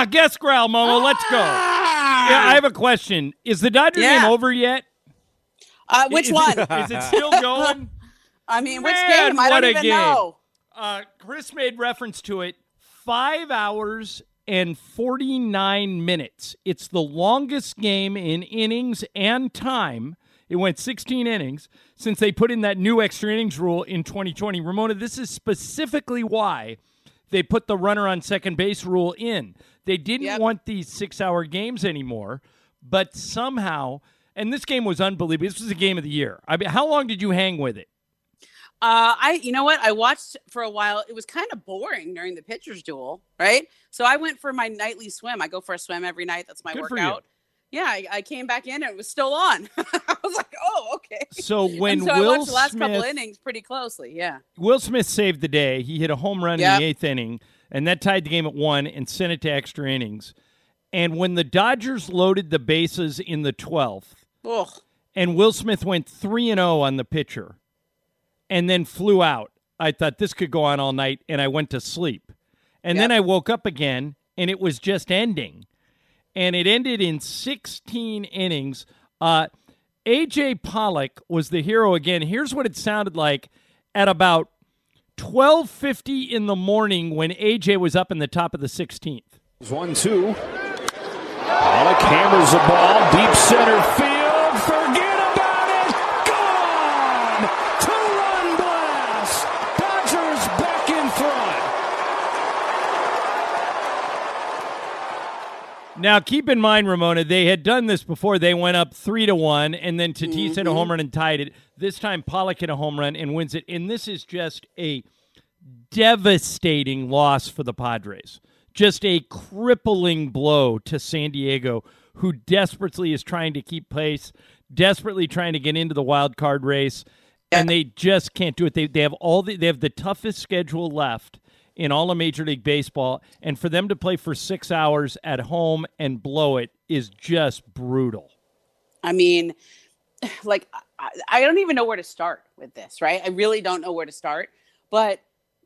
Guess growl, Momo. Let's go. Yeah, I have a question. Is the Dodger game over yet? Which one? Is it still going? I mean, which game? I don't even know. Chris made reference to it. 5 hours and 49 minutes. It's the longest game in innings and time. It went 16 innings since they put in that new extra innings rule in 2020. Ramona, this is specifically why they put the runner on second base rule in. They didn't want these 6-hour games anymore, but somehow, and this game was unbelievable. This was a game of the year. I mean, how long did you hang with it? You know what? I watched for a while. It was kind of boring during the pitcher's duel, right? So I went for my nightly swim. I go for a swim every night. That's my workout. Yeah, I came back in and it was still on. I was like, oh, okay. So when I Will watched the last Smith, couple innings pretty closely, Will Smith saved the day. He hit a home run in the 8th inning, and that tied the game at 1 and sent it to extra innings. And when the Dodgers loaded the bases in the 12th, and Will Smith went 3-0 on the pitcher and then flew out, I thought this could go on all night, and I went to sleep. And then I woke up again, and it was just ending. And it ended in 16 innings. A.J. Pollock was the hero again. Here's what it sounded like at about 12:50 in the morning when A.J. was up in the top of the 16th. 1-2. Pollock hammers the ball, deep center field. Forget about it. Gone! Two-run blast. Dodgers back in front. Now, keep in mind, Ramona, they had done this before. They went up 3-1, and then Tatis hit a home run and tied it. This time, Pollock hit a home run and wins it. And this is just a devastating loss for the Padres. Just a crippling blow to San Diego, who desperately is trying to keep pace, desperately trying to get into the wild card race, and they just can't do it. They have they have the toughest schedule left in all of Major League Baseball, and for them to play for 6 hours at home and blow it is just brutal. I mean, like, I don't even know where to start with this, right? I really don't know where to start, but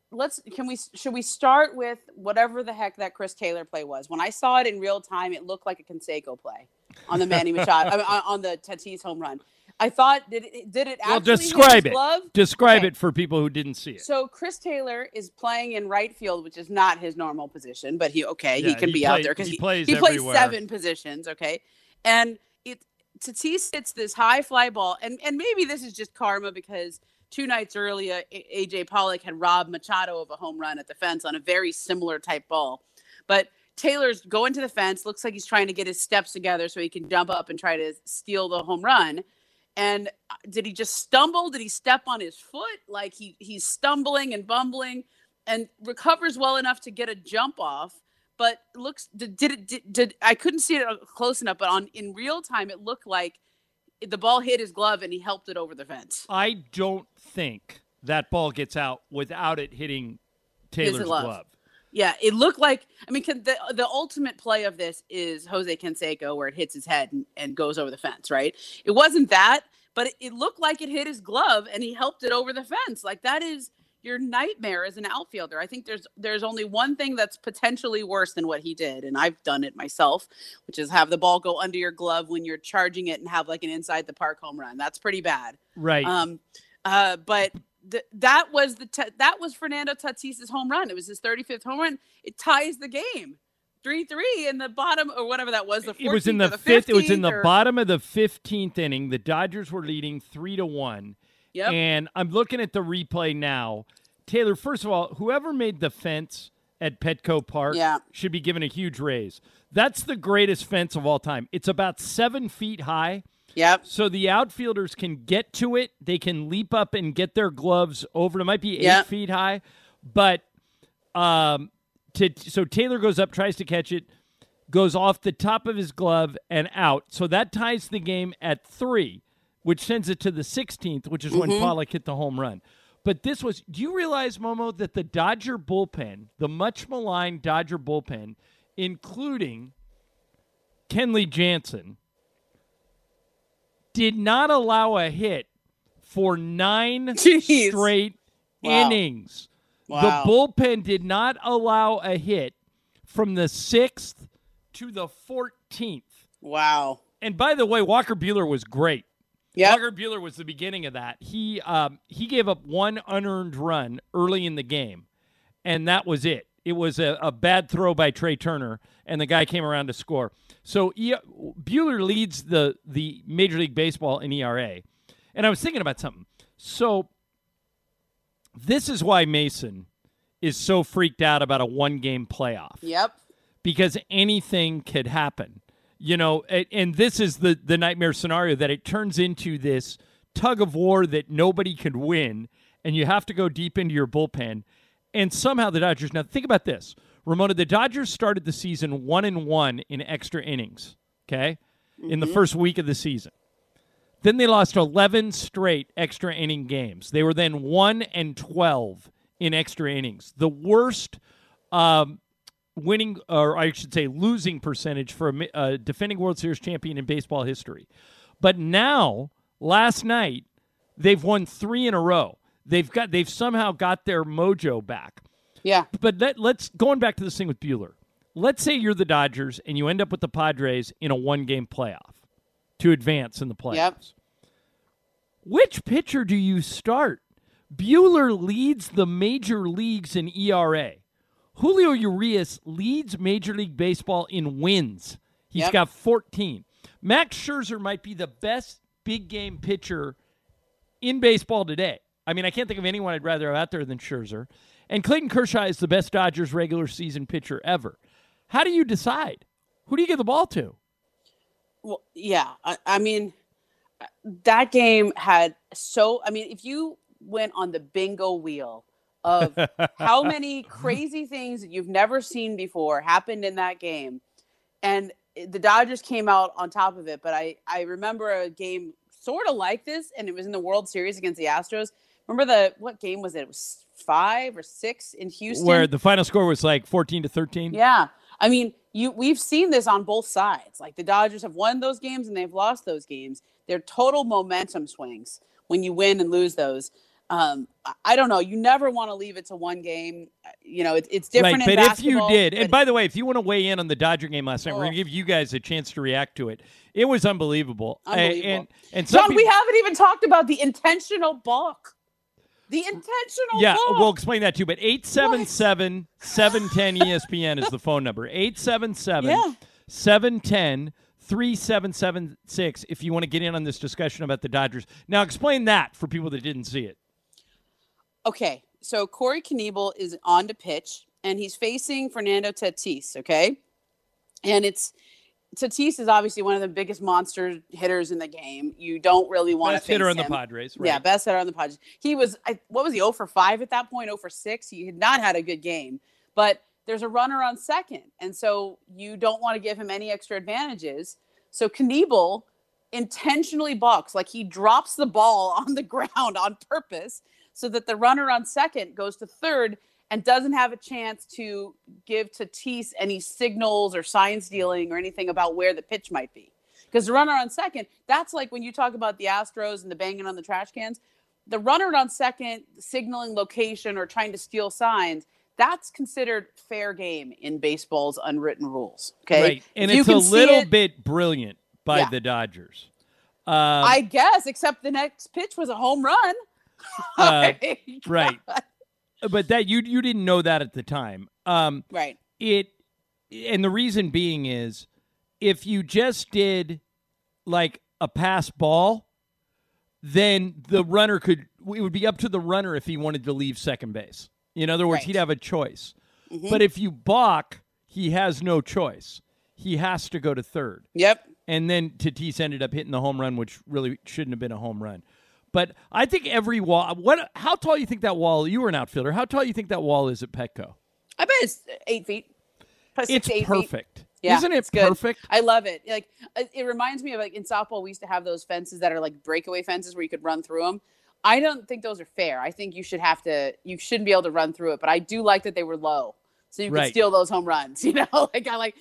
should we start with whatever the heck that Chris Taylor play was? When I saw it in real time, it looked like a Canseco play on the Manny Machado, on the Tatis home run. I thought, did it actually describe hit his glove? Describe it for people who didn't see it. So Chris Taylor is playing in right field, which is not his normal position, but he can be out there because he plays 7 positions, okay? And Tatis hits this high fly ball, and maybe this is just karma because 2 nights earlier, A.J. Pollock had robbed Machado of a home run at the fence on a very similar type ball. But Taylor's going to the fence, looks like he's trying to get his steps together so he can jump up and try to steal the home run. And did he just stumble? Did he step on his foot? Like he's stumbling and bumbling and recovers well enough to get a jump off. But did I couldn't see it close enough, but in real time, it looked like the ball hit his glove and he helped it over the fence. I don't think that ball gets out without it hitting Taylor's glove. Yeah, it looked like, I mean, the ultimate play of this is Jose Canseco where it hits his head and goes over the fence, right? It wasn't that, but it looked like it hit his glove and he helped it over the fence. Like, that is your nightmare as an outfielder. I think there's only one thing that's potentially worse than what he did, and I've done it myself, which is have the ball go under your glove when you're charging it and have like an inside the park home run. That's pretty bad. Right. But that was Fernando Tatis's home run. It was his 35th home run. It ties the game 3-3 in the bottom, or whatever that was. It was in the 5th. It was in the bottom of the 15th inning. The Dodgers were leading 3-1. Yep. And I'm looking at the replay now. Taylor, first of all, whoever made the fence at Petco Park should be given a huge raise. That's the greatest fence of all time. It's about 7 feet high. Yep. So the outfielders can get to it. They can leap up and get their gloves over. It might be 8 feet high. But so Taylor goes up, tries to catch it, goes off the top of his glove and out. So that ties the game at 3, which sends it to the 16th, which is when Pollock hit the home run. But do you realize, Momo, that the Dodger bullpen, the much maligned Dodger bullpen, including Kenley Jansen, did not allow a hit for 9 straight innings. Wow. The bullpen did not allow a hit from the 6th to the 14th. Wow. And by the way, Walker Buehler was great. Yep. Walker Buehler was the beginning of that. He gave up one unearned run early in the game, and that was it. It was a bad throw by Trey Turner, and the guy came around to score. So Buehler leads the Major League Baseball in ERA. And I was thinking about something. So this is why Mason is so freaked out about a one-game playoff. Yep. Because anything could happen. You know, and this is the nightmare scenario, that it turns into this tug of war that nobody could win, and you have to go deep into your bullpen. And somehow the Dodgers, now think about this. Ramona, the Dodgers started the season 1-1 in extra innings, okay, in the first week of the season. Then they lost 11 straight extra inning games. They were then 1-12 in extra innings. The worst winning, or I should say losing percentage for a defending World Series champion in baseball history. But now, last night, they've won 3 in a row. They've somehow got their mojo back. Yeah. But let's going back to this thing with Buehler. Let's say you're the Dodgers and you end up with the Padres in a one-game playoff to advance in the playoffs. Yep. Which pitcher do you start? Buehler leads the major leagues in ERA. Julio Urias leads Major League Baseball in wins. He's got 14. Max Scherzer might be the best big-game pitcher in baseball today. I mean, I can't think of anyone I'd rather have out there than Scherzer. And Clayton Kershaw is the best Dodgers regular season pitcher ever. How do you decide? Who do you give the ball to? Well, yeah. I mean, that game had if you went on the bingo wheel of how many crazy things that you've never seen before happened in that game, and the Dodgers came out on top of it. But I remember a game sort of like this, and it was in the World Series against the Astros. Remember what game was it? It was 5 or 6 in Houston, where the final score was like 14-13. Yeah, I mean, we've seen this on both sides. Like, the Dodgers have won those games and they've lost those games. They're total momentum swings when you win and lose those. I don't know. You never want to leave it to one game. You know, it's different in basketball. But if you did, and by the way, if you want to weigh in on the Dodger game last night, we're going to give you guys a chance to react to it. It was unbelievable. And John, we haven't even talked about the intentional balk. The intentional balk. We'll explain that too. But 877-710 ESPN is the phone number. 877-710-3776 if you want to get in on this discussion about the Dodgers. Now, explain that for people that didn't see it. Okay, so Corey Knebel is on to pitch, and he's facing Fernando Tatis, okay? And Tatis is obviously one of the biggest monster hitters in the game. You don't really want to face him. Best hitter on the Padres, right? Yeah, best hitter on the Padres. He was, 0 for 5 at that point, 0 for 6. He had not had a good game. But there's a runner on second, and so you don't want to give him any extra advantages. So Knebel intentionally balks, like he drops the ball on the ground on purpose so that the runner on second goes to third and doesn't have a chance to give Tatis any signals or sign stealing or anything about where the pitch might be. Because the runner on second, that's like when you talk about the Astros and the banging on the trash cans, the runner on second signaling location or trying to steal signs, that's considered fair game in baseball's unwritten rules. Okay. Right. And it's a little bit brilliant by the Dodgers. I guess, except the next pitch was a home run. Right. But that you didn't know that at the time. Right. And the reason being is if you just did like a pass ball, then the runner it would be up to the runner if he wanted to leave second base. In other words, he'd have a choice. Mm-hmm. But if you balk, he has no choice. He has to go to third. Yep. And then Tatis ended up hitting the home run, which really shouldn't have been a home run. But I think every wall. How tall do you think that wall? You were an outfielder. How tall do you think that wall is at Petco? I bet it's 8 feet. It's 8 perfect. Feet. Yeah, isn't it perfect? I love it. Like, it reminds me of, like, in softball we used to have those fences that are like breakaway fences where you could run through them. I don't think those are fair. I think you shouldn't be able to run through it. But I do like that they were low, so you could steal those home runs. I don't mind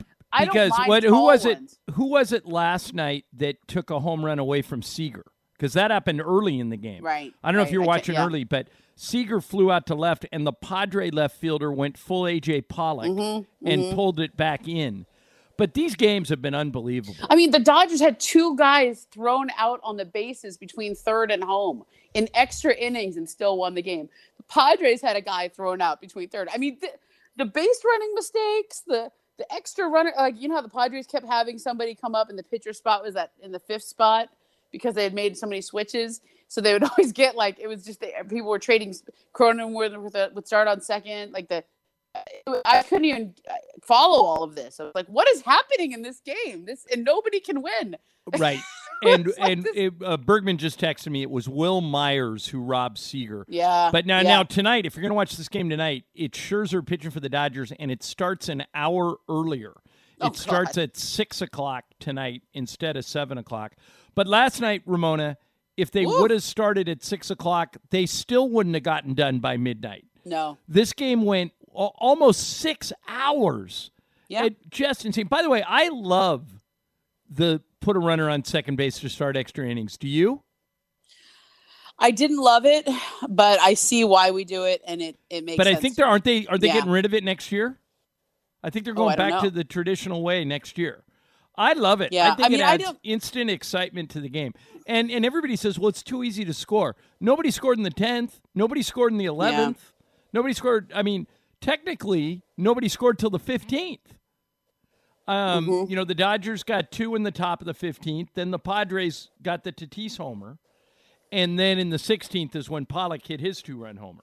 who was ones. Who was it last night that took a home run away from Seager? Because that happened early in the game. Right. I don't know if you were watching early, but Seager flew out to left, and the Padre left fielder went full A.J. Pollock and pulled it back in. But these games have been unbelievable. I mean, the Dodgers had 2 guys thrown out on the bases between third and home in extra innings and still won the game. The Padres had a guy thrown out between third. I mean, the base running mistakes, the extra runner, like, you know how the Padres kept having somebody come up and the pitcher spot was in the 5th spot because they had made so many switches. So they would always get, like, it was just people were trading. Cronenworth would start on second. Like, I couldn't even follow all of this. I was like, what is happening in this game? And nobody can win. Right. And Bergman just texted me. It was Will Myers who robbed Seager. Yeah. But now tonight, if you're going to watch this game tonight, it's Scherzer pitching for the Dodgers, and it starts an hour earlier. It starts at 6 o'clock tonight instead of 7 o'clock. But last night, Ramona, if they would have started at 6 o'clock, they still wouldn't have gotten done by midnight. No. This game went almost 6 hours. Yeah. Just insane. By the way, I love the put a runner on second base to start extra innings. Do you? I didn't love it, but I see why we do it, and it makes sense. But I think are they getting rid of it next year? I think they're going back to the traditional way next year. I love it. Yeah. I think it adds instant excitement to the game. And everybody says, well, it's too easy to score. Nobody scored in the 10th. Nobody scored in the 11th. Yeah. Nobody scored. I mean, technically, nobody scored till the 15th. You know, the Dodgers got 2 in the top of the 15th. Then the Padres got the Tatis homer. And then in the 16th is when Pollock hit his 2-run homer.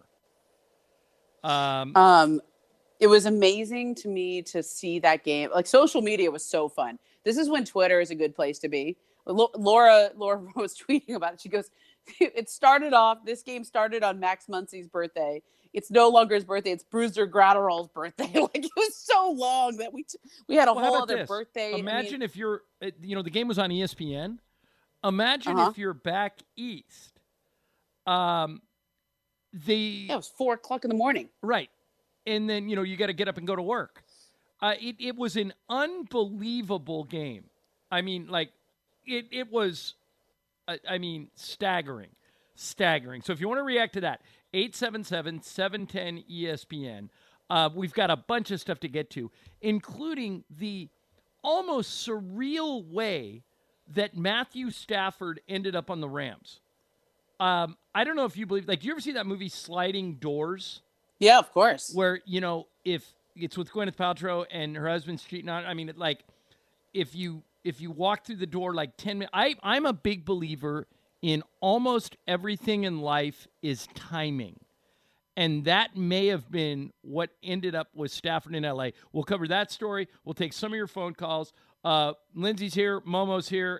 It was amazing to me to see that game. Like, social media was so fun. This is when Twitter is a good place to be. Laura was tweeting about it. She goes, this game started on Max Muncy's birthday. It's no longer his birthday. It's Brusdar Graterol's birthday. Like, it was so long that we had a whole other birthday. Imagine if you're, the game was on ESPN. Imagine if you're back east. It was 4 o'clock in the morning. Right. And then, you got to get up and go to work. It was an unbelievable game. I mean, like, it was, staggering. So if you want to react to that, 877-710-ESPN. We've got a bunch of stuff to get to, including the almost surreal way that Matthew Stafford ended up on the Rams. I don't know if you believe, like, do you ever see that movie Sliding Doors? Yeah, of course. Where, if it's with Gwyneth Paltrow and her husband's cheating on, if you walk through the door like 10 minutes, I'm a big believer in almost everything in life is timing. And that may have been what ended up with Stafford in L.A. We'll cover that story. We'll take some of your phone calls. Lindsay's here. Momo's here.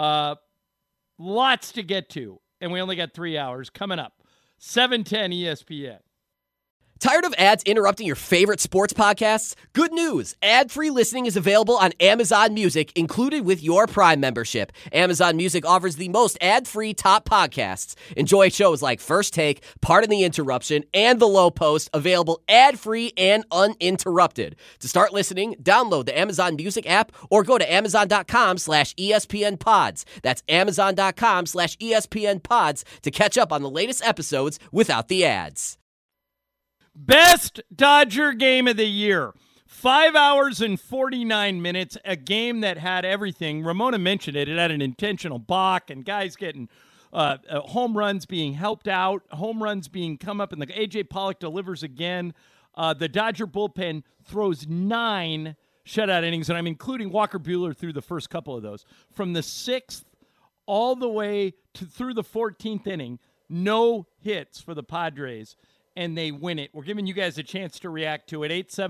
Lots to get to. And we only got 3 hours coming up. 710 ESPN. Tired of ads interrupting your favorite sports podcasts? Good news! Ad-free listening is available on Amazon Music, included with your Prime membership. Amazon Music offers the most ad-free top podcasts. Enjoy shows like First Take, Pardon the Interruption, and The Low Post, available ad-free and uninterrupted. To start listening, download the Amazon Music app or go to amazon.com/ESPNpods. That's amazon.com/ESPNpods to catch up on the latest episodes without the ads. Best Dodger game of the year. 5 hours and 49 minutes. A game that had everything. Ramona mentioned it. It had an intentional balk and guys getting home runs being helped out. Home runs being come up. And the A.J. Pollock delivers again. The Dodger bullpen throws 9 shutout innings. And I'm including Walker Buehler through the first couple of those. From the 6th all the way through the 14th inning. No hits for the Padres. And they win it. We're giving you guys a chance to react to it.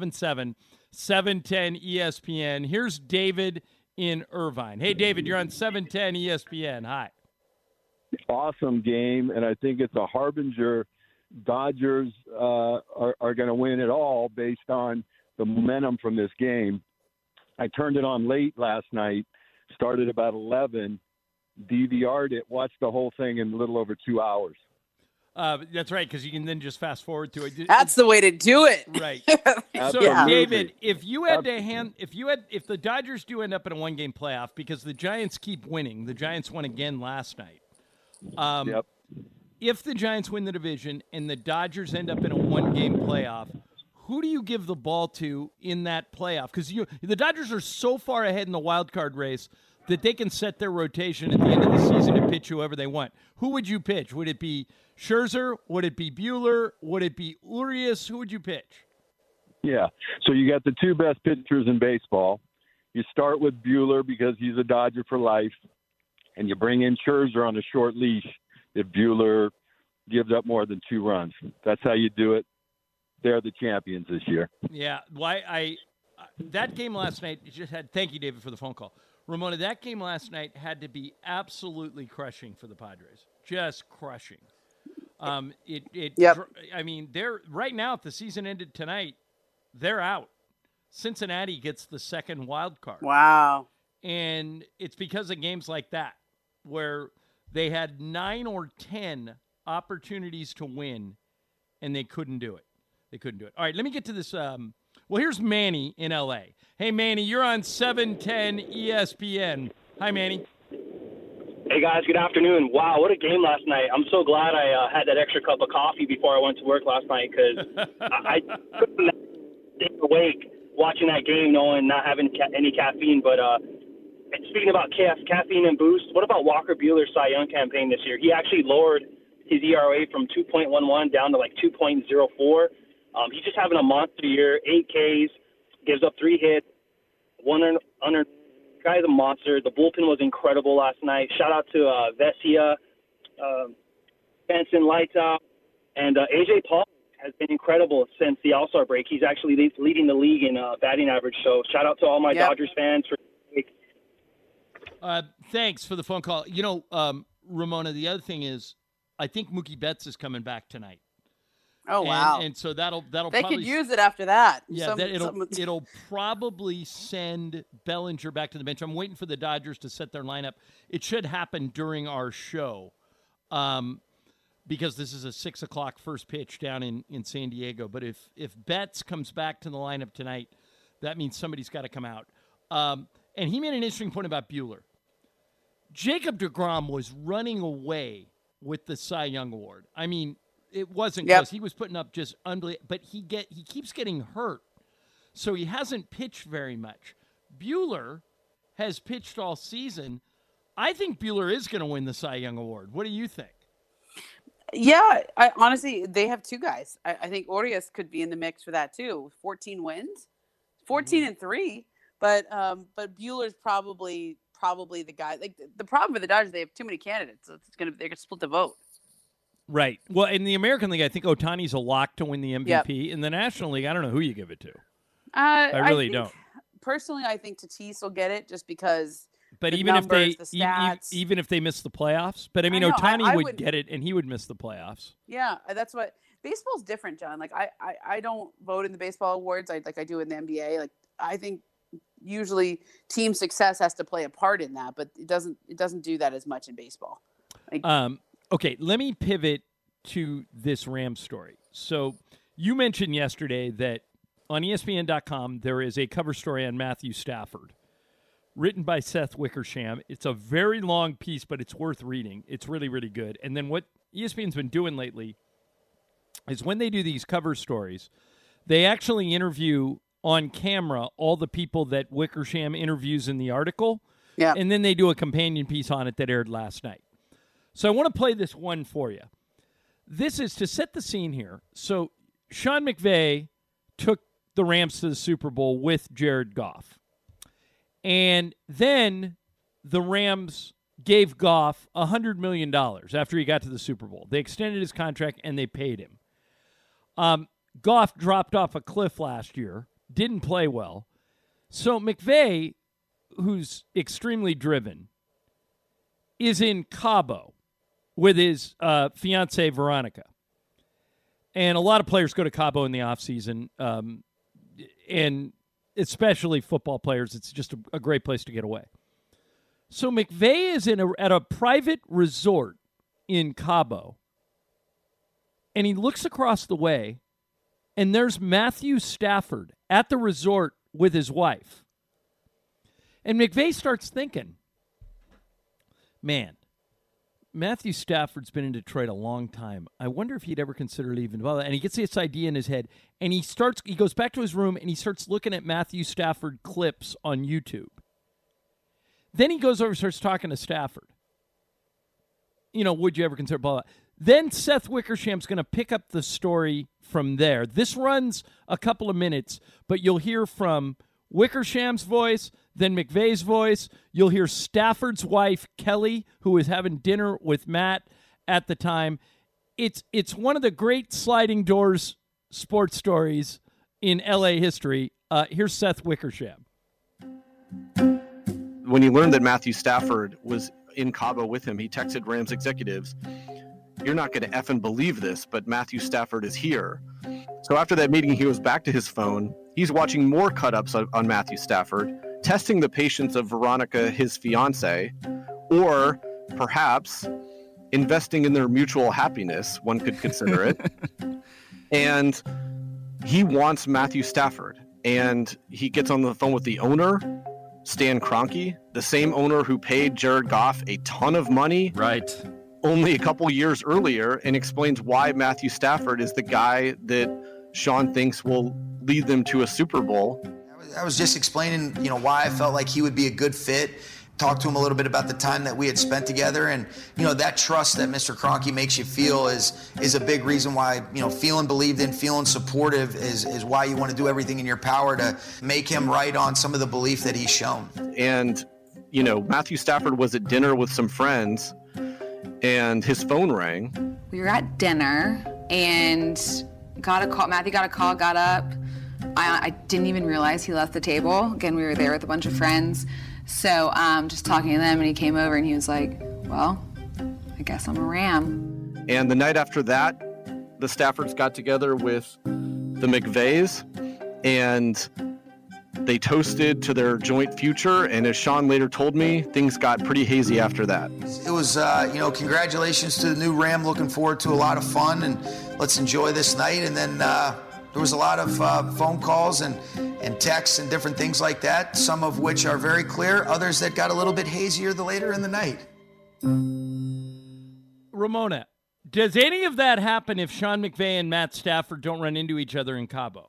877-710-ESPN. Here's David in Irvine. Hey, David, you're on 710 ESPN. Hi. Awesome game, and I think it's a harbinger. Dodgers are going to win it all based on the momentum from this game. I turned it on late last night, started about 11, DVR'd it, watched the whole thing in a little over 2 hours. That's right, because you can then just fast forward to it. That's the way to do it. Right. So, David, if the Dodgers do end up in a one-game playoff, because the Giants keep winning, the Giants won again last night. If the Giants win the division and the Dodgers end up in a one-game playoff, who do you give the ball to in that playoff? Because the Dodgers are so far ahead in the wild card race that they can set their rotation at the end of the season to pitch whoever they want. Who would you pitch? Would it be Scherzer? Would it be Buehler? Would it be Urias? Who would you pitch? Yeah, so you got the two best pitchers in baseball. You start with Buehler because he's a Dodger for life, and you bring in Scherzer on a short leash if Buehler gives up more than 2 runs. That's how you do it. They're the champions this year. Yeah, that game last night thank you, David, for the phone call. Ramona, that game last night had to be absolutely crushing for the Padres. Just crushing. Yep. I mean, they're right now, if the season ended tonight, they're out. Cincinnati gets the second wild card. Wow. And it's because of games like that where they had 9 or 10 opportunities to win, and they couldn't do it. All right, let me get to this. Well, here's Manny in L.A. Hey, Manny, you're on 710 ESPN. Hi, Manny. Hey, guys, good afternoon. Wow, what a game last night. I'm so glad I had that extra cup of coffee before I went to work last night because I couldn't stay awake watching that game knowing not having any caffeine. But speaking about caffeine and boost, what about Walker Buehler's Cy Young campaign this year? He actually lowered his ERA from 2.11 down to like 2.04. He's just having a monster year, 8 Ks, gives up 3 hits, 1 under. Guy's a monster. The bullpen was incredible last night. Shout out to Vesia, Benson, Lights Out, and AJ Paul has been incredible since the All-Star break. He's actually leading the league in batting average. So shout out to all my Dodgers fans for. Thanks for the phone call. You know, Ramona, the other thing is, I think Mookie Betts is coming back tonight. Oh, wow. And so that'll they probably could use it after that. Yeah, it'll probably send Bellinger back to the bench. I'm waiting for the Dodgers to set their lineup. It should happen during our show because this is a 6 o'clock first pitch down in San Diego. But if Betts comes back to the lineup tonight, that means somebody's got to come out. And he made an interesting point about Buehler. Jacob deGrom was running away with the Cy Young Award. I mean, it wasn't close. He was putting up just unbelievable, but he keeps getting hurt, so he hasn't pitched very much. Buehler has pitched all season. I think Buehler is going to win the Cy Young Award. What do you think? Yeah, honestly, they have 2 guys. I think Urias could be in the mix for that too. 14 wins, 14-3, but Buehler's probably the guy. Like the problem with the Dodgers, they have too many candidates. So they're gonna split the vote. Right. Well, in the American League, I think Ohtani's a lock to win the MVP. Yep. In the National League, I don't know who you give it to. I really don't. Personally, I think Tatis will get it just because. But even if they miss the playoffs, but I mean, Ohtani would get it, and he would miss the playoffs. Yeah, that's what baseball's different, John. Like I don't vote in the baseball awards. I do in the NBA. Like I think usually team success has to play a part in that, but it doesn't do that as much in baseball. Okay, let me pivot to this Rams story. So you mentioned yesterday that on ESPN.com there is a cover story on Matthew Stafford, written by Seth Wickersham. It's a very long piece, but it's worth reading. It's really, really good. And then what ESPN's been doing lately is when they do these cover stories, they actually interview on camera all the people that Wickersham interviews in the article, and then they do a companion piece on it that aired last night. So I want to play this one for you. This is to set the scene here. So Sean McVay took the Rams to the Super Bowl with Jared Goff. And then the Rams gave Goff $100 million after he got to the Super Bowl. They extended his contract, and they paid him. Goff dropped off a cliff last year, didn't play well. So McVay, who's extremely driven, is in Cabo with his fiancée, Veronica. And a lot of players go to Cabo in the offseason, and especially football players. It's just a great place to get away. So McVay is at a private resort in Cabo, and he looks across the way, and there's Matthew Stafford at the resort with his wife. And McVay starts thinking, man, Matthew Stafford's been in Detroit a long time. I wonder if he'd ever consider leaving. And he gets this idea in his head, and he goes back to his room, and he starts looking at Matthew Stafford clips on YouTube. Then he goes over and starts talking to Stafford. Would you ever consider blah, blah. Then Seth Wickersham's going to pick up the story from there. This runs a couple of minutes, but you'll hear from Wickersham's voice, then McVay's voice. You'll hear Stafford's wife, Kelly, who was having dinner with Matt at the time. It's one of the great sliding doors sports stories in L.A. history. Here's Seth Wickersham. When he learned that Matthew Stafford was in Cabo with him, he texted Rams executives, "You're not going to effing believe this, but Matthew Stafford is here." So after that meeting, he goes back to his phone. He's watching more cut-ups on Matthew Stafford, testing the patience of Veronica, his fiance, or perhaps investing in their mutual happiness, one could consider it. And he wants Matthew Stafford. And he gets on the phone with the owner, Stan Kroenke, the same owner who paid Jared Goff a ton of money. Right. Only a couple years earlier, and explains why Matthew Stafford is the guy that Sean thinks will lead them to a Super Bowl. I was just explaining, why I felt like he would be a good fit. Talked to him a little bit about the time that we had spent together, and that trust that Mr. Kroenke makes you feel is a big reason why feeling believed in, feeling supportive is why you want to do everything in your power to make him right on some of the belief that he's shown. And Matthew Stafford was at dinner with some friends, and his phone rang. We were at dinner and got a call. Matthew got a call, got up. I didn't even realize he left the table. Again, we were there with a bunch of friends. So just talking to them, and he came over and he was like, "Well, I guess I'm a Ram." And the night after that, the Staffords got together with the McVays, and they toasted to their joint future. And as Sean later told me, things got pretty hazy after that. It was, congratulations to the new Ram. Looking forward to a lot of fun, and let's enjoy this night. And then there was a lot of phone calls and texts and different things like that, some of which are very clear, others that got a little bit hazier the later in the night. Ramona, does any of that happen if Sean McVay and Matt Stafford don't run into each other in Cabo?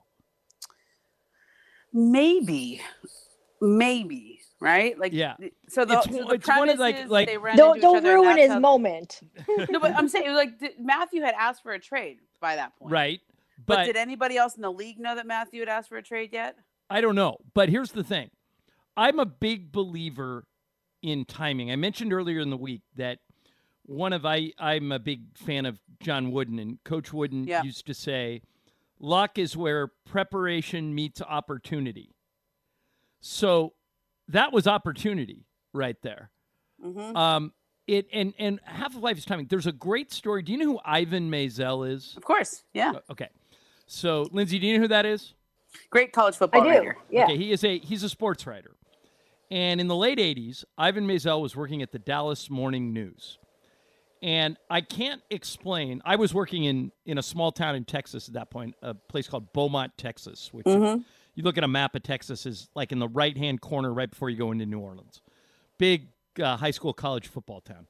Maybe, right? Like, yeah. So the premise is they ran don't into each other. Don't ruin his moment. No, but I'm saying, Matthew had asked for a trade by that point, right? But did anybody else in the league know that Matthew had asked for a trade yet? I don't know. But here's the thing. I'm a big believer in timing. I mentioned earlier in the week that I'm a big fan of John Wooden, and Coach Wooden used to say, luck is where preparation meets opportunity. So that was opportunity right there. Mm-hmm. And half of life is timing. There's a great story. Do you know who Ivan Maisel is? Of course, yeah. Okay. So, Lindsay, do you know who that is? Great college football writer. Yeah. Okay, he's a sports writer. And in the late 80s, Ivan Maisel was working at the Dallas Morning News. And I can't explain. I was working in a small town in Texas at that point, a place called Beaumont, Texas, which you look at a map of Texas is like in the right-hand corner right before you go into New Orleans. Big high school, college football town.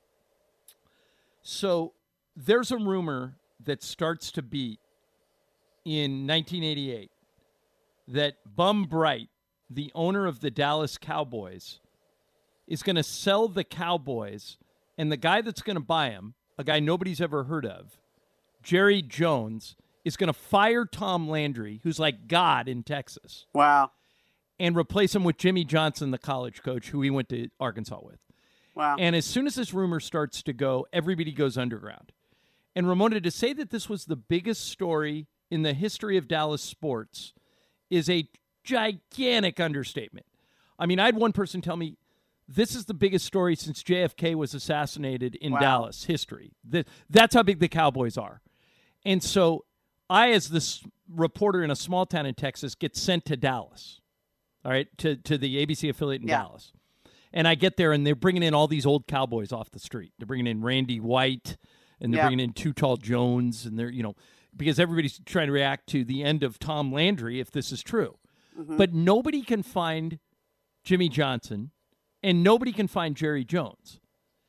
So there's a rumor that starts to beat in 1988 that Bum Bright, the owner of the Dallas Cowboys, is going to sell the Cowboys, and the guy that's going to buy him, a guy nobody's ever heard of, Jerry Jones, is going to fire Tom Landry, who's like God in Texas. Wow. And replace him with Jimmy Johnson, the college coach, who he went to Arkansas with. Wow. And as soon as this rumor starts to go, everybody goes underground. And Ramona, to say that this was the biggest story in the history of Dallas sports is a gigantic understatement. I mean, I had one person tell me, this is the biggest story since JFK was assassinated in Dallas history. That's how big the Cowboys are. And so I, as this reporter in a small town in Texas, get sent to Dallas, all right, to the ABC affiliate in Dallas. And I get there, and they're bringing in all these old Cowboys off the street. They're bringing in Randy White, and they're bringing in Too Tall Jones, and they're, because everybody's trying to react to the end of Tom Landry, if this is true. Mm-hmm. But nobody can find Jimmy Johnson, and nobody can find Jerry Jones.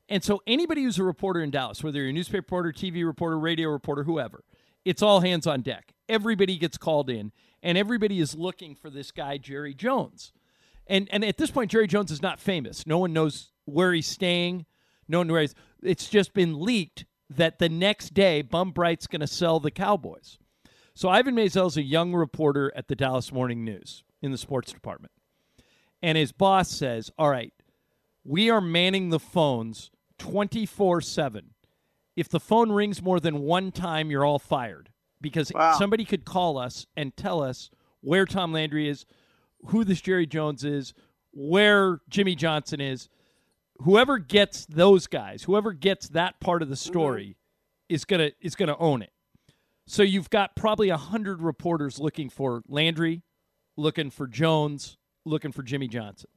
And so anybody who's a reporter in Dallas, whether you're a newspaper reporter, TV reporter, radio reporter, whoever, it's all hands on deck. Everybody gets called in, and everybody is looking for this guy, Jerry Jones. And at this point, Jerry Jones is not famous. No one knows where he's staying. No one knows. It's just been leaked that the next day, Bum Bright's going to sell the Cowboys. So Ivan Maisel is a young reporter at the Dallas Morning News in the sports department. And his boss says, all right, we are manning the phones 24/7. If the phone rings more than one time, you're all fired. Because somebody could call us and tell us where Tom Landry is, who this Jerry Jones is, where Jimmy Johnson is. Whoever gets those guys, whoever gets that part of the story is gonna own it. So you've got probably 100 reporters looking for Landry, looking for Jones, looking for Jimmy Johnson.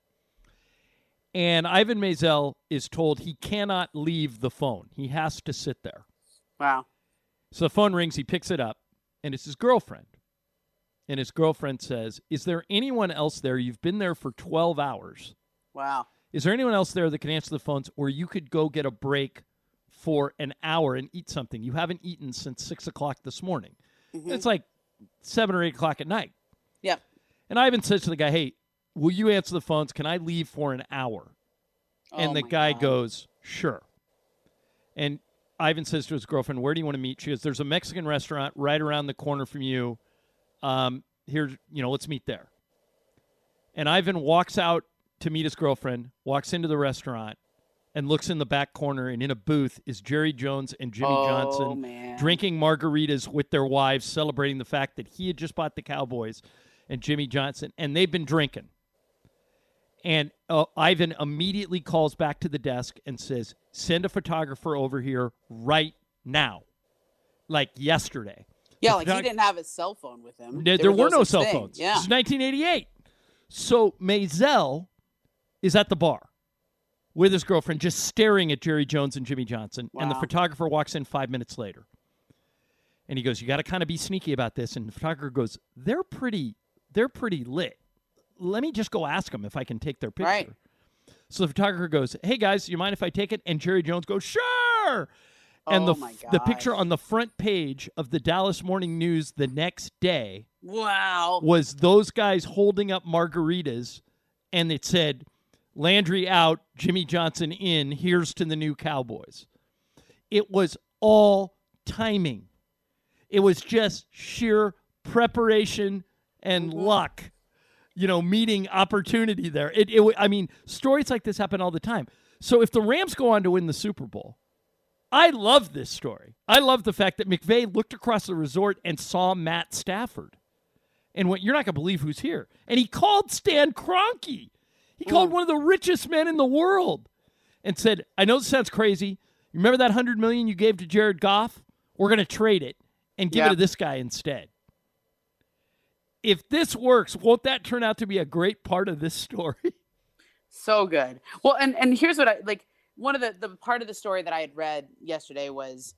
And Ivan Maisel is told he cannot leave the phone. He has to sit there. Wow. So the phone rings, he picks it up, and it's his girlfriend. And his girlfriend says, is there anyone else there? You've been there for 12 hours. Wow. Is there anyone else there that can answer the phones, or you could go get a break for an hour and eat something? You haven't eaten since 6 o'clock this morning. Mm-hmm. It's like 7 or 8 o'clock at night. Yeah. And Ivan says to the guy, hey, will you answer the phones? Can I leave for an hour? And the guy goes, sure. And Ivan says to his girlfriend, where do you want to meet? She goes, there's a Mexican restaurant right around the corner from you. Here, let's meet there. And Ivan walks out to meet his girlfriend, walks into the restaurant, and looks in the back corner, and in a booth is Jerry Jones and Jimmy Johnson drinking margaritas with their wives, celebrating the fact that he had just bought the Cowboys and Jimmy Johnson, and they've been drinking. And Ivan immediately calls back to the desk and says, send a photographer over here right now, like yesterday. Yeah, he didn't have his cell phone with him. There were no cell phones. Yeah. This is 1988. So Maisel is at the bar with his girlfriend just staring at Jerry Jones and Jimmy Johnson, and the photographer walks in 5 minutes later. And he goes, you got to kind of be sneaky about this. And the photographer goes, they're pretty lit. Let me just go ask them if I can take their picture. Right. So the photographer goes, hey, guys, you mind if I take it? And Jerry Jones goes, sure. And the picture on the front page of the Dallas Morning News the next day was those guys holding up margaritas, and it said, Landry out, Jimmy Johnson in, here's to the new Cowboys. It was all timing. It was just sheer preparation and luck, meeting opportunity there. Stories like this happen all the time. So if the Rams go on to win the Super Bowl, I love this story. I love the fact that McVay looked across the resort and saw Matt Stafford and went, you're not going to believe who's here. And he called Stan Kroenke. He called one of the richest men in the world and said, I know this sounds crazy. You remember that $100 million you gave to Jared Goff? We're going to trade it and give it to this guy instead. If this works, won't that turn out to be a great part of this story? So good. Well, and here's what I like. One of the part of the story that I had read yesterday was,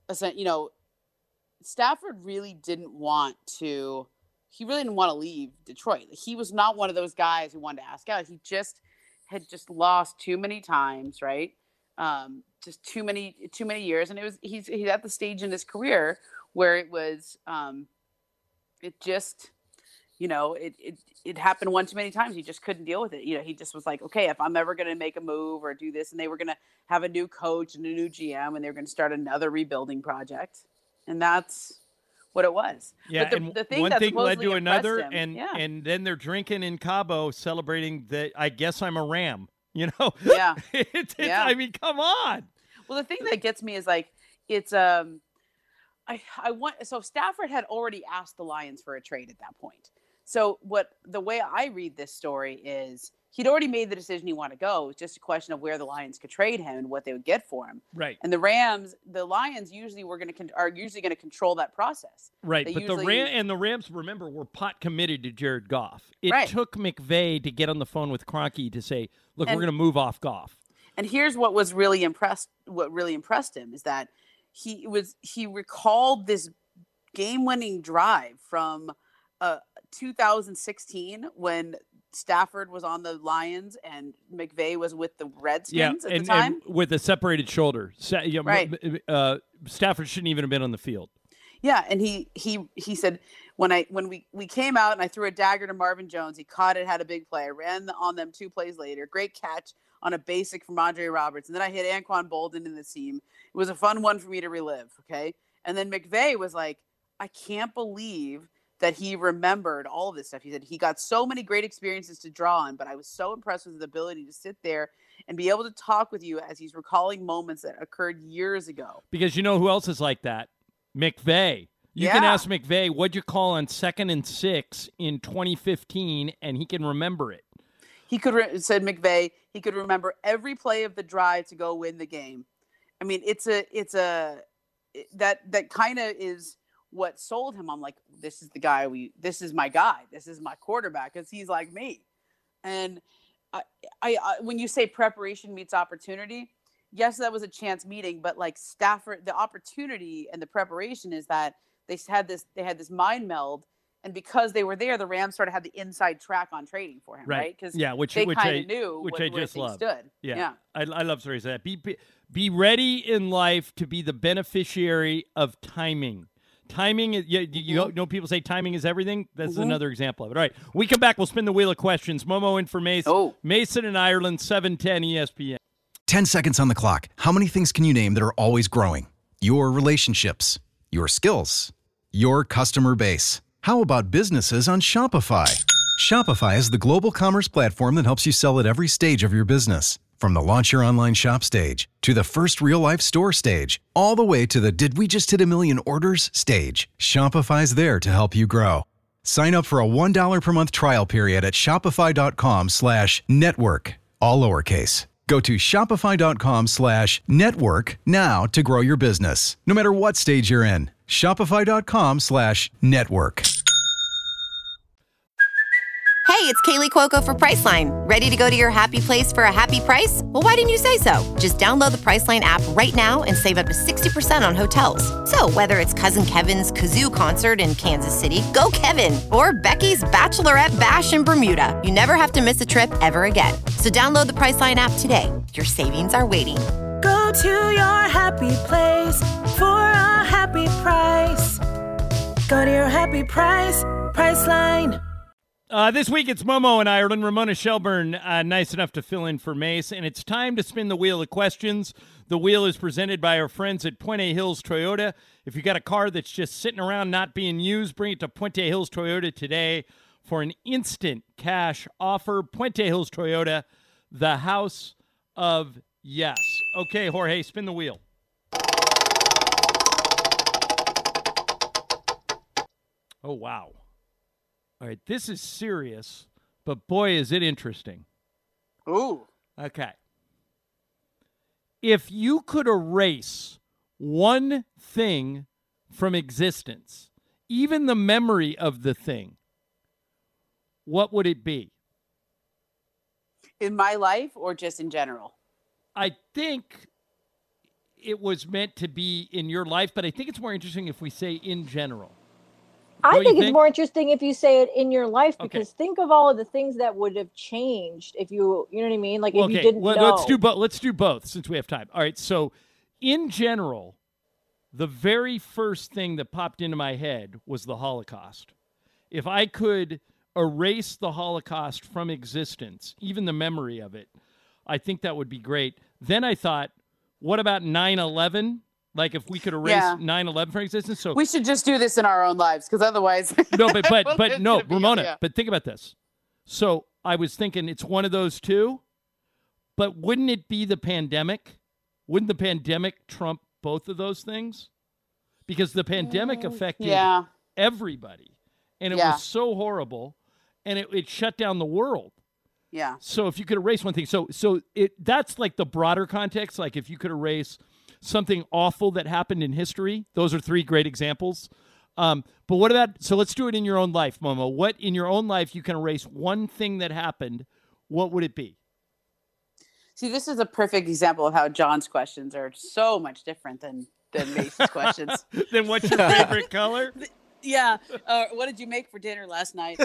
Stafford really didn't want to leave Detroit. He was not one of those guys who wanted to ask out. He had lost too many times, right? Just too many years. And he's at the stage in his career where it was, it happened one too many times. He just couldn't deal with it. He just was like, okay, if I'm ever going to make a move or do this, and they were going to have a new coach and a new GM, and they were going to start another rebuilding project. And that's what it was. Yeah. But the thing one thing led to another. And then they're drinking in Cabo celebrating that I guess I'm a Ram, Yeah. I mean, come on. Well, the thing that gets me is so Stafford had already asked the Lions for a trade at that point. So the way I read this story is he'd already made the decision he wanted to go. It's just a question of where the Lions could trade him and what they would get for him. Right. And the Lions usually are usually going to control that process. Right. But the Rams, remember, were pot committed to Jared Goff. It took McVay to get on the phone with Kroenke to say, look, we're going to move off Goff. And here's what really impressed him is that he recalled this game-winning drive from 2016 when Stafford was on the Lions and McVay was with the Redskins at the time. And with a separated shoulder. Right. Stafford shouldn't even have been on the field. Yeah, and he said when we came out and I threw a dagger to Marvin Jones, he caught it, had a big play. I ran on them 2 plays later. Great catch on a basic from Andre Roberts. And then I hit Anquan Boldin in the seam. It was a fun one for me to relive, okay? And then McVay was like, I can't believe that he remembered all of this stuff. He said he got so many great experiences to draw on, but I was so impressed with his ability to sit there and be able to talk with you as he's recalling moments that occurred years ago. Because you know who else is like that? McVay. You can ask McVay, what'd you call on 2nd and 6 in 2015, and he can remember it. He said McVay, he could remember every play of the drive to go win the game. I mean, that kind of is what sold him. I'm like, this is the guy this is my guy. This is my quarterback because he's like me. And I when you say preparation meets opportunity, yes, that was a chance meeting, but like Stafford, the opportunity and the preparation is that they had this mind meld. And because they were there, the Rams sort of had the inside track on trading for him, right? Because they kind of knew where things stood. Yeah. I love stories like that. Be ready in life to be the beneficiary of timing. Timing, you know people say timing is everything? That's another example of it. All right, we come back, we'll spin the wheel of questions. Momo in for Mason. Mason in Ireland, 710 ESPN. 10 seconds on the clock. How many things can you name that are always growing? Your relationships, your skills, your customer base. How about businesses on Shopify? Shopify is the global commerce platform that helps you sell at every stage of your business. From the launch your online shop stage, to the first real-life store stage, all the way to the did we just hit a million orders stage. Shopify's there to help you grow. Sign up for a $1 per month trial period at shopify.com/network, all lowercase. Go to shopify.com/network now to grow your business, no matter what stage you're in. Shopify.com/network. Hey, it's Kaylee Cuoco for Priceline. Ready to go to your happy place for a happy price? Well, why didn't you say so? Just download the Priceline app right now and save up to 60% on hotels. So whether it's Cousin Kevin's Kazoo Concert in Kansas City, go Kevin, or Becky's Bachelorette Bash in Bermuda, you never have to miss a trip ever again. So download the Priceline app today. Your savings are waiting. Go to your happy place for a happy price. Go to your happy price, Priceline. This week it's Momo in Ireland. Ramona Shelburne, nice enough to fill in for Mace. And it's time to spin the wheel of questions. The wheel is presented by our friends at Puente Hills Toyota. If you got a car that's just sitting around not being used, bring it to Puente Hills Toyota today for an instant cash offer. Puente Hills Toyota, the house of yes. Okay, Jorge, spin the wheel. Oh, wow. All right, this is serious, but boy, is it interesting. Ooh. Okay. If you could erase one thing from existence, even the memory of the thing, what would it be? In my life or just in general? I think it was meant to be in your life, but I think it's more interesting if we say in general. I think it's more interesting if you say it in your life, because think of all of the things that would have changed if you know what I mean? Like if you didn't know. Let's do both since we have time. All right. So in general, the very first thing that popped into my head was the Holocaust. If I could erase the Holocaust from existence, even the memory of it, I think that would be great. Then I thought, what about 9/11? Like if we could erase 9/11 from existence, so we should just do this in our own lives, because otherwise, no. But no, Ramona. But think about this. So I was thinking it's one of those two, but wouldn't it be the pandemic? Wouldn't the pandemic trump both of those things? Because the pandemic affected everybody, and it was so horrible, and it shut down the world. Yeah. So if you could erase one thing, so that's like the broader context. Like if you could erase something awful that happened in history. Those are three great examples. But what about, so let's do it in your own life, Momo. What in your own life you can erase one thing that happened, what would it be? See, this is a perfect example of how John's questions are so much different than Mason's questions. Then what's your favorite color? Yeah. What did you make for dinner last night?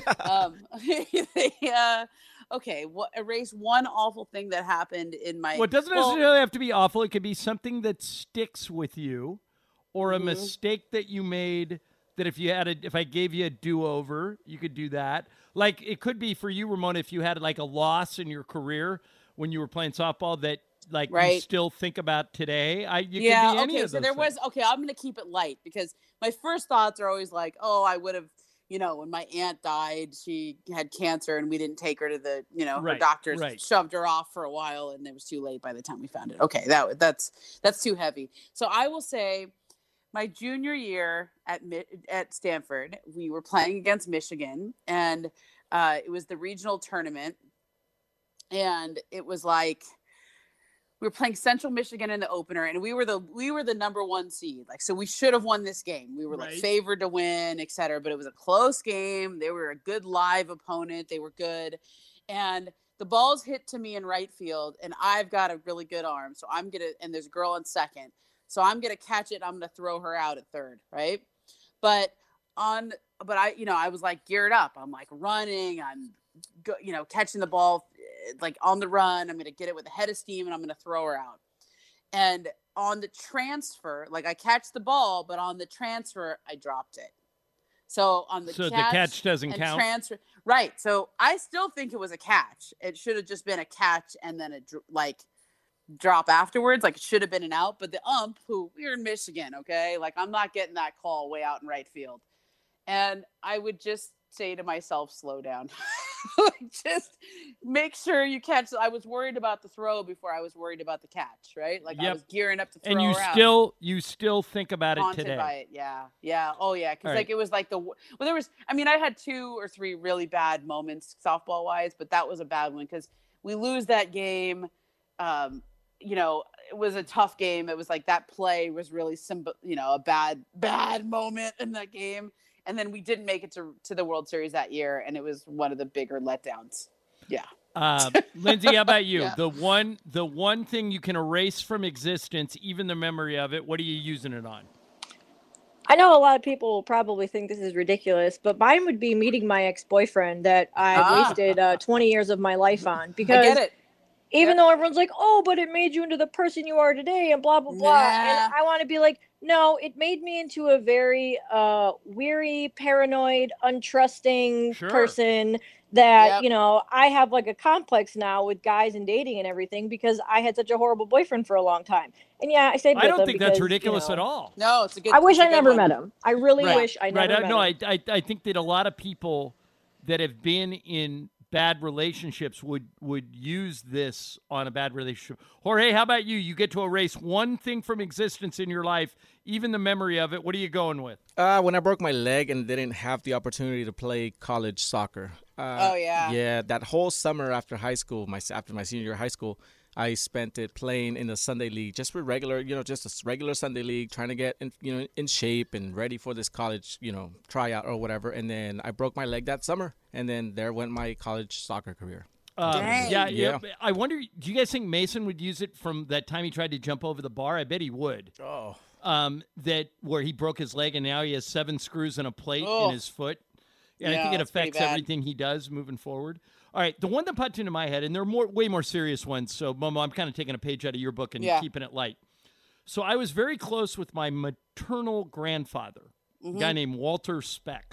Okay. Erase one awful thing that happened in my. Well, it doesn't necessarily have to be awful. It could be something that sticks with you, or a mistake that you made. That if I gave you a do-over, you could do that. Like it could be for you, Ramona, if you had like a loss in your career when you were playing softball that you still think about today. Could be any of those things. I'm going to keep it light because my first thoughts are always like, oh, I would have, when my aunt died, she had cancer and we didn't take her to the, her doctors shoved her off for a while and it was too late by the time we found it. Okay, that's too heavy. So I will say, my junior year at Stanford, we were playing against Michigan, and it was the regional tournament, and it was like we were playing Central Michigan in the opener, and we were the number one seed. Like, so we should have won this game. We were like favored to win, et cetera, but it was a close game. They were a good live opponent. They were good, and the ball's hit to me in right field, and I've got a really good arm, so and there's a girl in second. So I'm going to catch it. I'm going to throw her out at third. Right. But I was like geared up. I'm like running. I'm, catching the ball like on the run. I'm going to get it with a head of steam and I'm going to throw her out. And on the transfer, like I catch the ball, but on the transfer, I dropped it. So the catch doesn't count. Transfer. Right. So I still think it was a catch. It should have just been a catch. And then drop afterwards, like it should have been an out, but the ump, who we're in Michigan, okay, like I'm not getting that call way out in right field, and I would just say to myself, slow down. Just make sure you catch. I was worried about the throw before I was worried about the catch, right? Like I was gearing up to throw. And you still think about it today. By it. Yeah. Oh yeah, because it was like there was. I mean, I had 2 or 3 really bad moments softball wise, but that was a bad one because we lose that game. It was a tough game. It was like that play was really a bad moment in that game. And then we didn't make it to the World Series that year. And it was one of the bigger letdowns. Yeah. Lindsay, how about you? Yeah. The one thing you can erase from existence, even the memory of it, what are you using it on? I know a lot of people will probably think this is ridiculous, but mine would be meeting my ex-boyfriend that I wasted 20 years of my life on. Because I get it. Even though everyone's like, oh, but it made you into the person you are today and blah, blah, blah. And I want to be like, no, it made me into a very weary, paranoid, untrusting person that, I have like a complex now with guys and dating and everything because I had such a horrible boyfriend for a long time. And I stayed with him. I don't think that's ridiculous at all. No, it's a good I wish I never met him. I really wish I never met him. No, I think that a lot of people that have been in bad relationships would use this on a bad relationship. Jorge, how about you? You get to erase one thing from existence in your life, even the memory of it. What are you going with? When I broke my leg and didn't have the opportunity to play college soccer. Yeah, that whole summer after high school, after my senior year of high school, I spent it playing in the Sunday league, just for regular, just a regular Sunday league, trying to get in shape and ready for this college, tryout or whatever. And then I broke my leg that summer, and then there went my college soccer career. Yeah. I wonder, do you guys think Mason would use it from that time he tried to jump over the bar? I bet he would. Oh. That where he broke his leg and now he has 7 screws and a plate in his foot. And I think it affects everything he does moving forward. All right, the one that popped into my head, and there are way more serious ones, so, Momo, I'm kind of taking a page out of your book and keeping it light. So I was very close with my maternal grandfather, a guy named Walter Speck,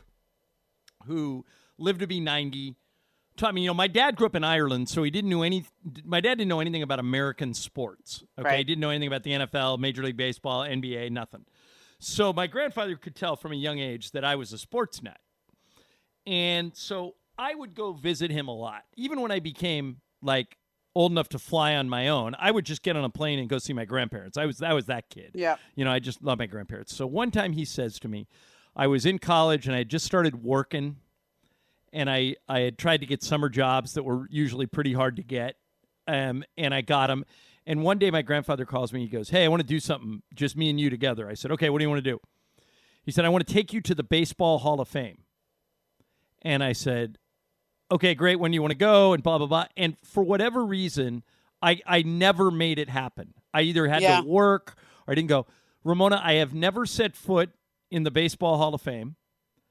who lived to be 90. Taught me, my dad grew up in Ireland, so my dad didn't know anything about American sports. Okay, He didn't know anything about the NFL, Major League Baseball, NBA, nothing. So my grandfather could tell from a young age that I was a sports nut. And so I would go visit him a lot. Even when I became like old enough to fly on my own, I would just get on a plane and go see my grandparents. I was that kid. Yeah. I just love my grandparents. So one time he says to me, I was in college and I had just started working, and I had tried to get summer jobs that were usually pretty hard to get, and I got them. And one day my grandfather calls me. He goes, hey, I want to do something, just me and you together. I said, okay, what do you want to do? He said, I want to take you to the Baseball Hall of Fame. And I said, okay, great, when do you want to go, and blah, blah, blah. And for whatever reason, I never made it happen. I either had to work or I didn't go. Ramona, I have never set foot in the Baseball Hall of Fame.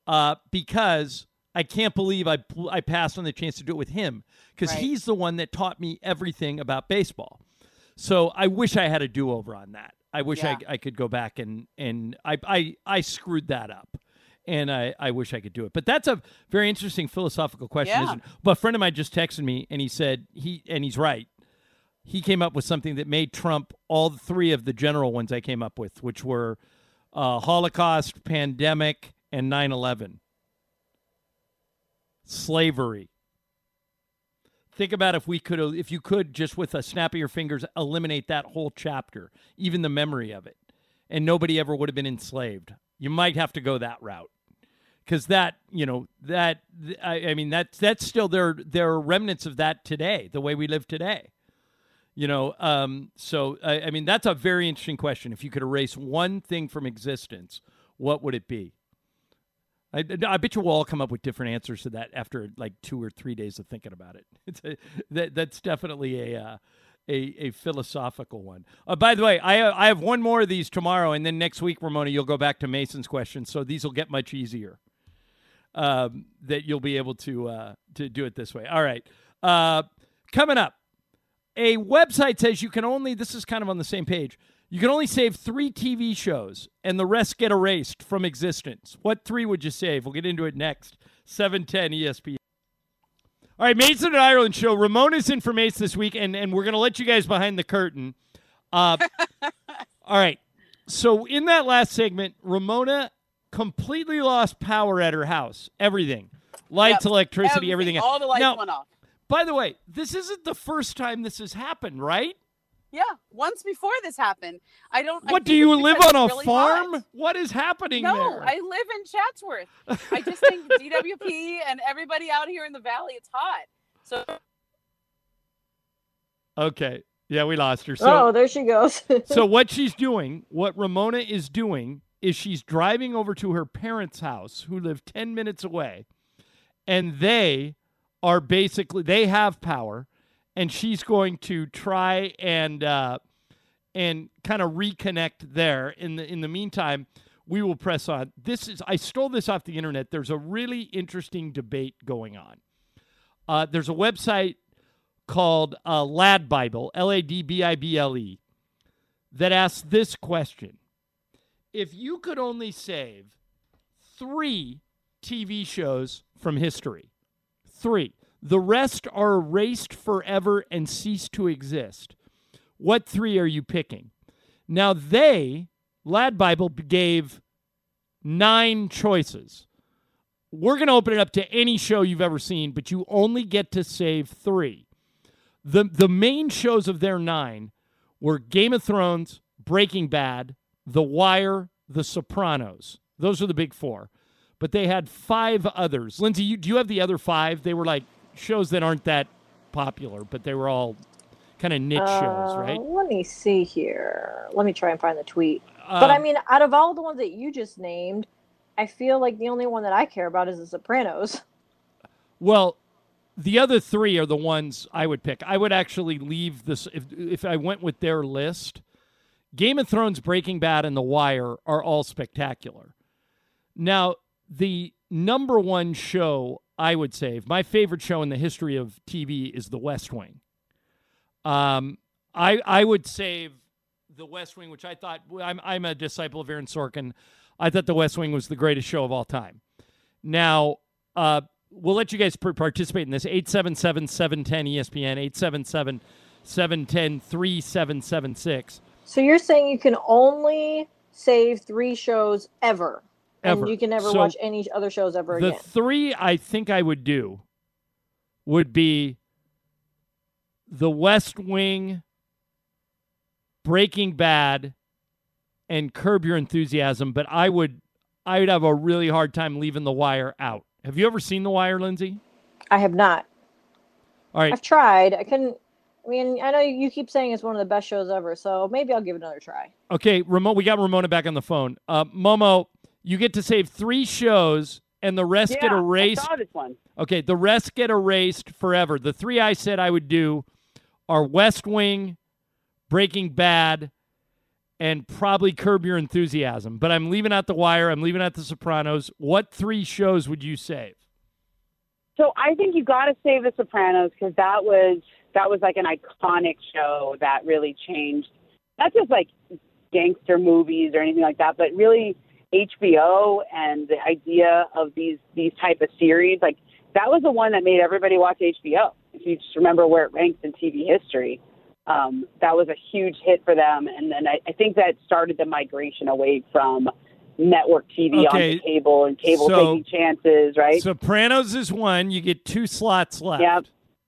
because I can't believe I passed on the chance to do it with him, because he's the one that taught me everything about baseball. So I wish I had a do-over on that. I wish I could go back and I screwed that up. And I wish I could do it. But that's a very interesting philosophical question, isn't it? But a friend of mine just texted me, and he said, he's right. He came up with something that made trump all three of the general ones I came up with, which were Holocaust, pandemic, and 9/11. Slavery. Think about if you could just with a snap of your fingers eliminate that whole chapter, even the memory of it, and nobody ever would have been enslaved. You might have to go that route. Because that's still there are remnants of that today, the way we live today. So that's a very interesting question. If you could erase one thing from existence, what would it be? I bet you we'll all come up with different answers to that after like 2 or 3 days of thinking about it. That's definitely a philosophical one. By the way, I have one more of these tomorrow, and then next week, Ramona, you'll go back to Mason's questions, so these will get much easier. That you'll be able to do it this way. All right. Coming up, a website says you can only, this is kind of on the same page, you can only save 3 TV shows and the rest get erased from existence. What 3 would you save? We'll get into it next. 710 ESPN. All right, Mason and Ireland show. Ramona's in for Mace this week, and we're going to let you guys behind the curtain. All right. So in that last segment, Ramona completely lost power at her house. Everything. Lights, electricity, everything. All the lights went off. By the way, this isn't the first time this has happened, right? Yeah, once before this happened. What, do you live on a farm? Hot. What is happening there? No, I live in Chatsworth. I just think DWP and everybody out here in the valley, it's hot. So. Okay. Yeah, we lost her. So, there she goes. So what Ramona is doing is she's driving over to her parents' house, who live 10 minutes away, and they have power, and she's going to try and kind of reconnect there. In the meantime, we will press on. I stole this off the internet. There's a really interesting debate going on. There's a website called Lad Bible, LADBIBLE, that asks this question. If you could only save 3 TV shows from history, 3, the rest are erased forever and cease to exist, what 3 are you picking? Now Lad Bible gave 9 choices. We're going to open it up to any show you've ever seen, but you only get to save 3. The main shows of their 9 were Game of Thrones, Breaking Bad, The Wire, The Sopranos. Those are the big 4. But they had 5 others. Lindsay, do you have the other 5? They were like shows that aren't that popular, but they were all kind of niche shows, right? Let me see here. Let me try and find the tweet. But I mean, out of all the ones that you just named, I feel like the only one that I care about is The Sopranos. Well, the other 3 are the ones I would pick. I would actually leave this, if I went with their list. Game of Thrones, Breaking Bad, and The Wire are all spectacular. Now, the number 1 show I would save, my favorite show in the history of TV is The West Wing. I would save The West Wing, which I thought, I'm a disciple of Aaron Sorkin. I thought The West Wing was the greatest show of all time. Now, we'll let you guys participate in this. 877-710-ESPN, 877-710-3776. So you're saying you can only save 3 shows ever? And you can never watch any other shows ever again? The 3 I think I would do would be The West Wing, Breaking Bad, and Curb Your Enthusiasm, but I would have a really hard time leaving The Wire out. Have you ever seen The Wire, Lindsay? I have not. All right. I've tried. I mean, I know you keep saying it's one of the best shows ever, so maybe I'll give it another try. Okay, we got Ramona back on the phone. Momo, you get to save 3 shows, and the rest get erased. I saw this one. Okay, the rest get erased forever. The 3 I said I would do are West Wing, Breaking Bad, and probably Curb Your Enthusiasm. But I'm leaving out The Wire. I'm leaving out The Sopranos. What 3 shows would you save? So I think you got to save The Sopranos because that was like an iconic show that really changed, not just like gangster movies or anything like that, but really HBO and the idea of these type of series. Like that was the one that made everybody watch HBO. If you just remember where it ranks in TV history. That was a huge hit for them, and then I think that started the migration away from network TV onto cable and cable taking chances, right? Sopranos is 1. You get 2 slots left. Yep.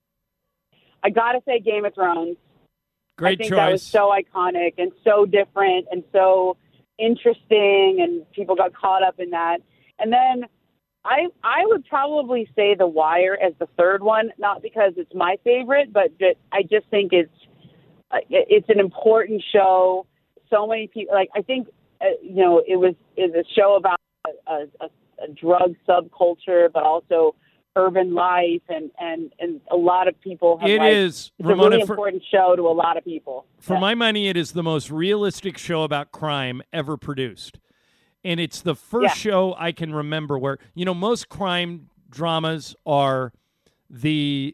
I got to say Game of Thrones. Great choice. I think that was so iconic and so different and so interesting, and people got caught up in that. And then I would probably say The Wire as the 3rd one, not because it's my favorite, but I just think it's an important show. So many people, like, I think, it's a show about a drug subculture, but also urban life, and a lot of people have it's Ramona, a really important show to a lot of people. For my money, it is the most realistic show about crime ever produced. And it's the first show I can remember where, most crime dramas are the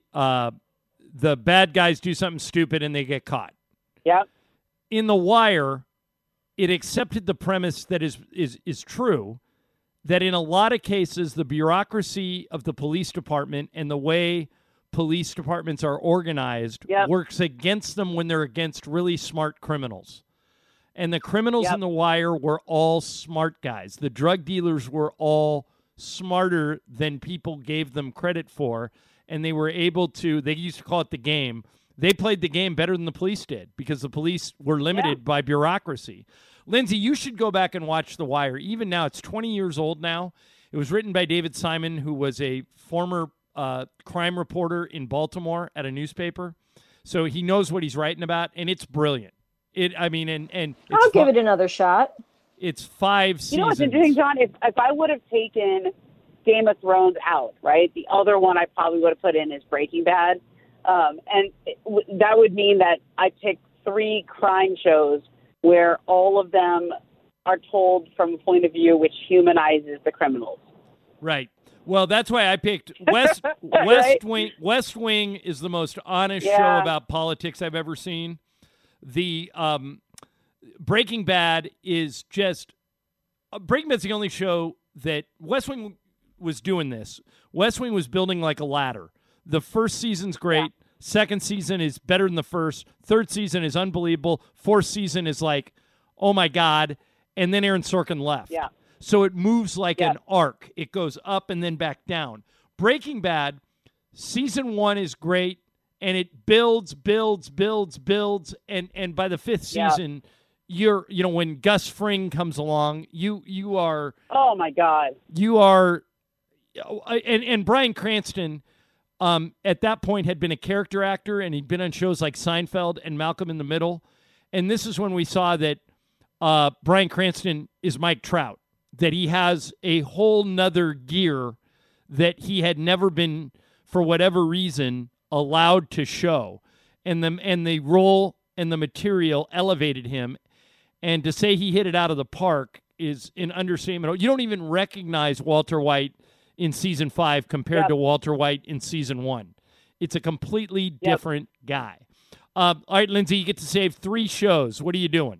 bad guys do something stupid and they get caught. Yep. In The Wire, it accepted the premise that is true, that in a lot of cases, the bureaucracy of the police department and the way police departments are organized works against them when they're against really smart criminals. And the criminals in The Wire were all smart guys. The drug dealers were all smarter than people gave them credit for, and they were able to, they used to call it the game. They played the game better than the police did because the police were limited by bureaucracy. Lindsay, you should go back and watch The Wire. Even now, it's 20 years old now. It was written by David Simon, who was a former crime reporter in Baltimore at a newspaper. So he knows what he's writing about, and it's brilliant. I'll give it another shot. It's 5 seasons. You know what's interesting, John? If I would have taken Game of Thrones out, right, the other one I probably would have put in is Breaking Bad. That would mean that I picked 3 crime shows where all of them are told from a point of view which humanizes the criminals. Right. Well, that's why I picked West Wing. West Wing is the most honest show about politics I've ever seen. The Breaking Bad is just Breaking Bad's the only show that West Wing was doing this. West Wing was building like a ladder. The first season's great. Yeah. Second season is better than the first. Third season is unbelievable. Fourth season is like, oh my God. And then Aaron Sorkin left. Yeah. So it moves like an arc. It goes up and then back down. Breaking Bad, season 1 is great, and it builds, and by the 5th season, when Gus Fring comes along, you are. Oh my God. You are, and Bryan Cranston. At that point had been a character actor, and he'd been on shows like Seinfeld and Malcolm in the Middle. And this is when we saw that Bryan Cranston is Mike Trout, that he has a whole nother gear that he had never been, for whatever reason, allowed to show. And the role and the material elevated him. And to say he hit it out of the park is an understatement. You don't even recognize Walter White in season 5 compared to Walter White in season 1. It's a completely different guy. All right, Lindsay, you get to save 3 shows. What are you doing?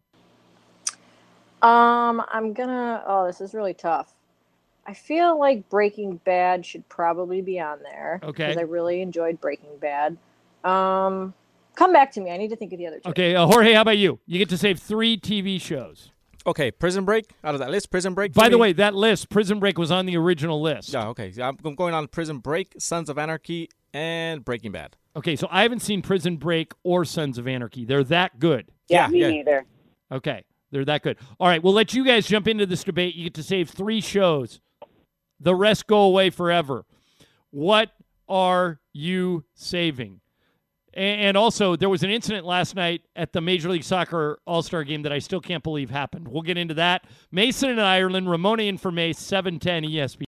This is really tough. I feel like Breaking Bad should probably be on there. Okay. Because I really enjoyed Breaking Bad. Come back to me. I need to think of the other 2. Okay, Jorge, how about you? You get to save 3 TV shows. Okay, Prison Break. Out of that list, Prison Break. By the way, that list, Prison Break, was on the original list. Yeah, okay. I'm going on Prison Break, Sons of Anarchy, and Breaking Bad. Okay, so I haven't seen Prison Break or Sons of Anarchy. They're that good. Yeah, me neither. Okay, they're that good. All right, we'll let you guys jump into this debate. You get to save 3 shows. The rest go away forever. What are you saving? And also, there was an incident last night at the Major League Soccer All-Star Game that I still can't believe happened. We'll get into that. Mason in Ireland, Ramona in for Mace, 710 ESPN.